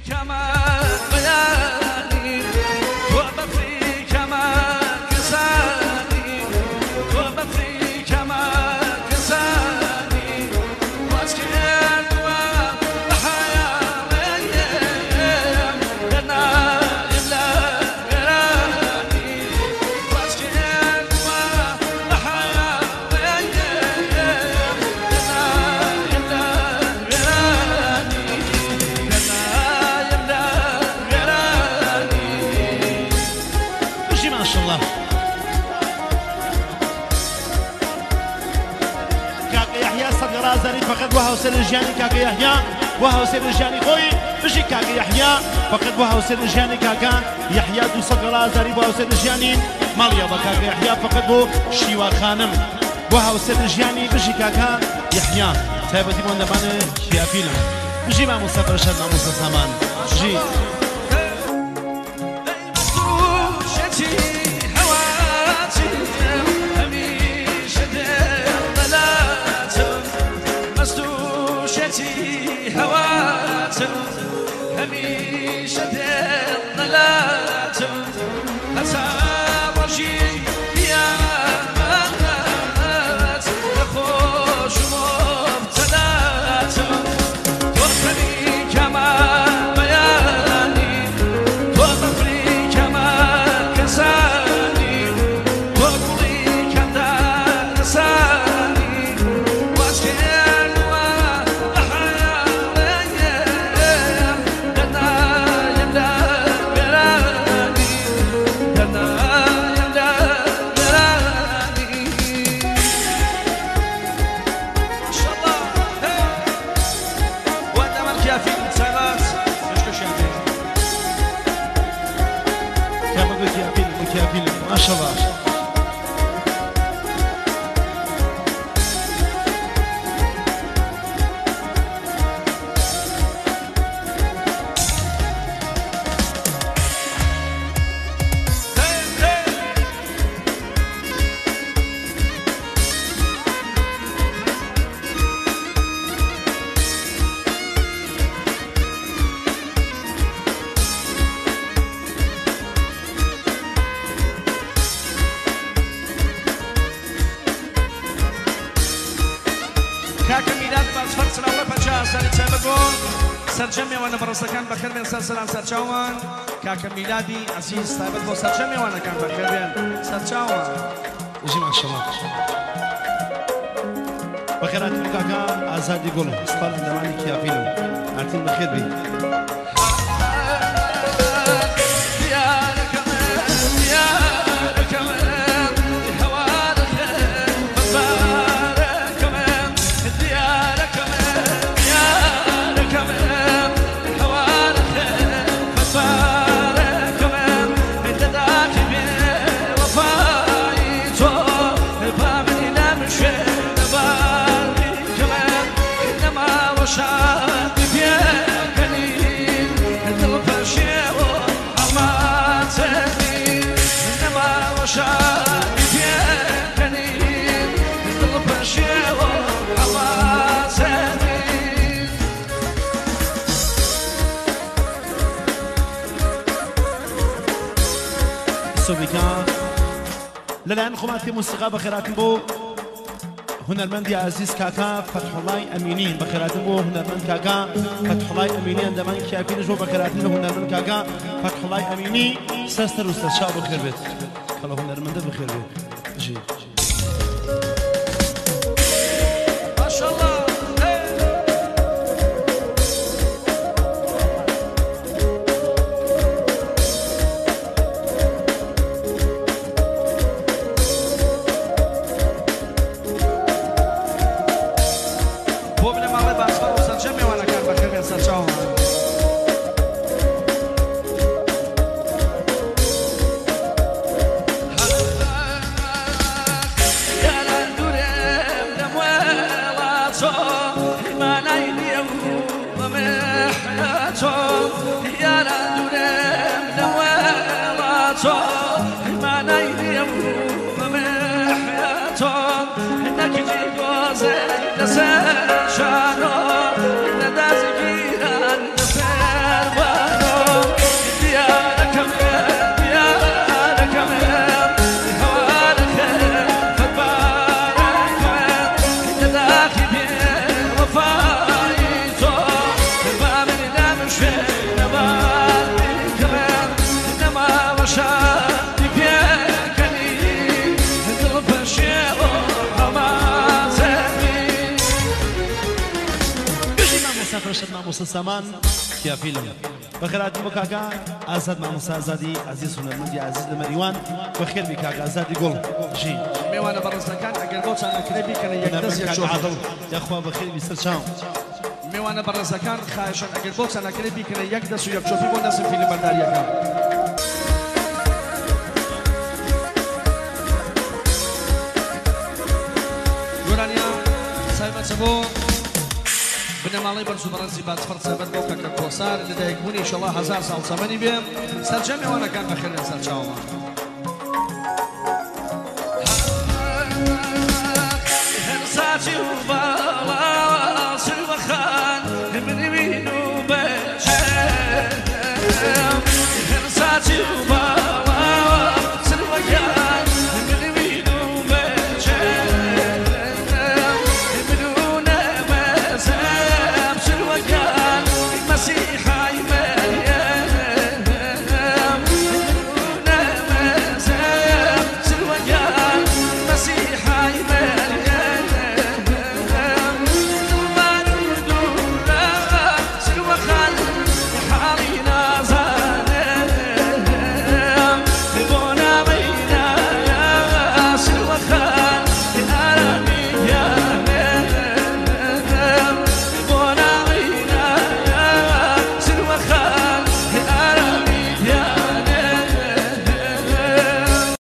فقط وها حسين الجاني كاكا يحيى وها حسين الجاني خوي بشي كاكا يحيى فقط وها حسين الجاني كاكا يحيى دو صقرا زاري وها حسين الجاني ماليا بكاكا يحيى فقط بو شيوا خانم وها حسين الجاني بشي كاكا يحيى تايبتي من دبان يا فيلم بشي ما مسافر شد ما مسافر سامان جي هواتم هميشه ضلالاتم هسارجي يا مات خوش مبتلاتم توفني كما بياني توفني كما كساني توفني كما لساني واشكي ما شاء الله كاكا ميلاد بازفر سلاوة بجا سالي تابقون سرجمي وانا برسكان بخير بين سلسلان سرچاوان كاكا ميلادي عزيز تابقو سرجمي وانا كان بخير بين سرچاوان يجي ما شاء الله بخيرات كاكا آزاد يقول اسطال اندماني كيا فيلم عارفين بخير بي للآن خماتي موسيقى بخيرات بو هنرمند يا عزيز كاكا فتح الله أمينين بخيرات بو هنرمند كاكا فتح الله أمينين عندما كافين جو بخيرات بو هنرمند كاكا فتح الله أميني سستر واستشاء بخير بيت خلو هنرمند بخير بيت جي ما شاء الله شانو ندازگیران نفر فرشت ماموسا سامان کیا فیلم بخیراتی بو کاکا آزاد ماموسا آزادی عزیز هنرمندی عزیز لمریوان بخیر بی کاکا آزادی گل جی میوانه برزدکان اگر بۆ چانەکرێ بیکەنە یەک دەست یەک شۆ یاخوا بخیر بی سەر چاو میوانە بەڕێزەکان خایشن ئەگەر بۆ چانەکرێ بیکەنە یەک دەست و یەک چۆپی بۆ دەستم فیلم بەرداریەکان گۆرانیا سایمەچە بۆ بنەماڵی بەرز و بەڕەنجی باچفەر سەبەت بۆ کەکە کۆسار لەدایکبوونی ئینشەڵڵا 1000 ساڵ چەمەنی بێ سەرجەم میوانەکان بەخێر لە سەر چاوەوە هەر ساتی و